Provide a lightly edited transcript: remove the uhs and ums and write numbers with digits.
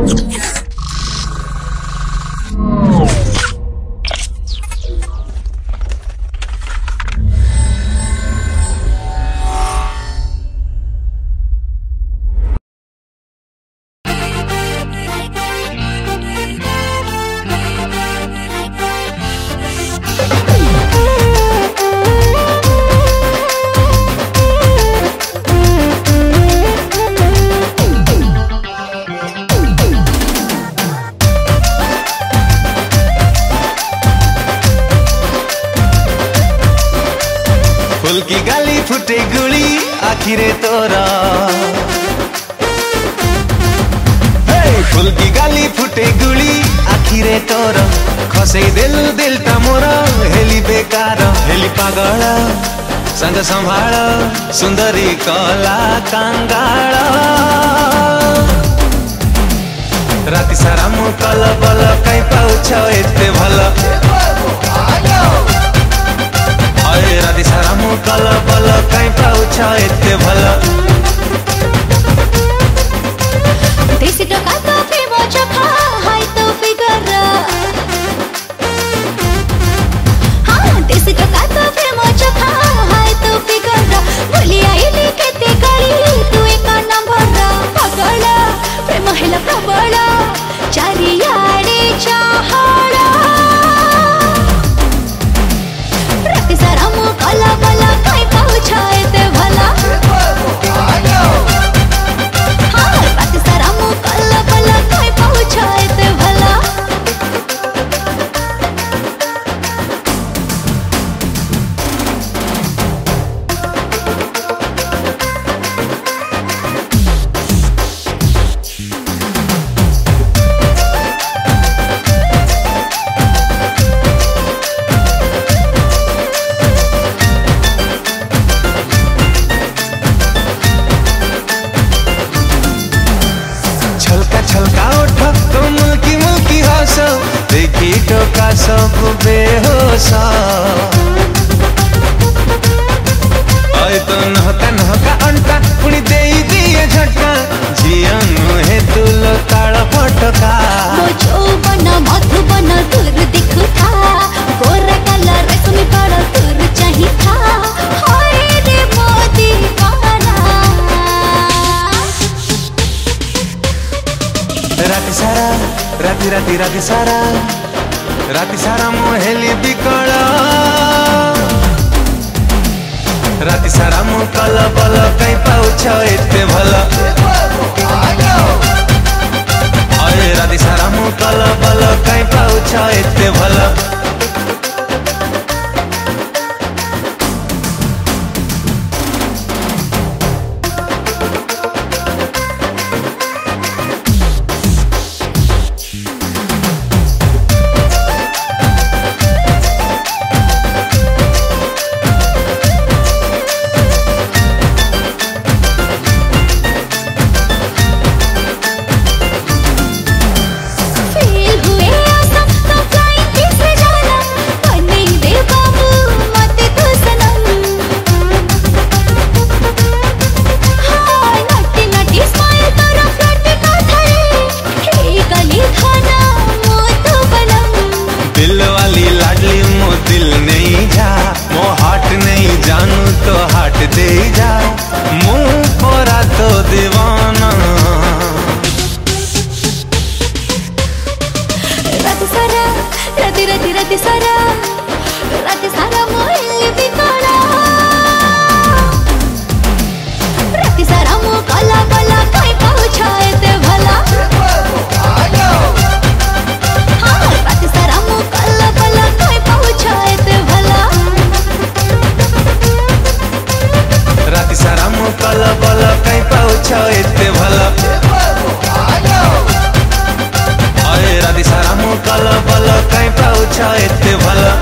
फूल की गाली फुटे गुड़ी आखिरे तोरा, फूल की गाली फुटे गुड़ी आखिरे तोरा, खसे दिल दिलटा मोर हेली बेकार हेली पागल संग संभाल सुंदरी कला कांगाल। राति सारा मु कल बल कई पाउछ एते भल, राति सारा मु कल बल कई पाउछ एते भल। देसी टका तो प्रेम चखा हाय तो फिगर, हाँ देसी टका तो प्रेम चखा हाय तो फिगर। बोली आईली केते करी तू एक नंबर, पगल प्रेम हेला प्रबल चारियाडे चाहल। राति सारा मु कल बल कई पाउछ एते भल, राति सारा मु कल बल कई पाउछ एते भल। छलका उठ तो मुल्की मुल्की हस, देखी टोका सब बेहोश। आए तो नहका नहका अंटा पुणी दे दिए झटका, जियन हे तुल ताल फटका। मो यौवन मधुबन दूर दिखुथा, गोरा कलर रेशमी कलर दूर चाही था। हाय रे मोदी दीवाना, राति सारा राति राति राति सारा राति सारा मोहेली बिकल। राति सारा मु कल बल कई पाउछ एते भल, राति सारा मु कल बल कई पाउछ एते भल। दिल वाली लाडली मो दिल नहीं जा, मो हाट नहीं जानू तो हाट दे जा, मुँह पोरा तो दीवाना। राति सारा राति राति राति सारा राति सारा मोहिनी बिकल। राति सारा मु कला बला कई पाउछ एते भल, राति सारा मु कल बल कई पाउछ एते भल। राति सारा मु कल बल कई पाउछ एते भल, राति सारा मु कल बल कई पाउछ एते भल।